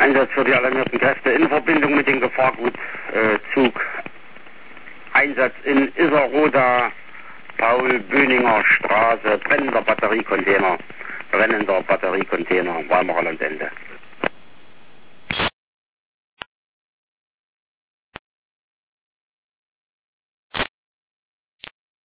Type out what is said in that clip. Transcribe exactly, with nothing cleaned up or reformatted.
Einsatz für die alarmierten Kräfte in Verbindung mit dem Gefahrgutzug. Einsatz in Isarroda, Paul-Böninger Straße, brennender Batteriecontainer, brennender Batteriecontainer, Weimarer Landende.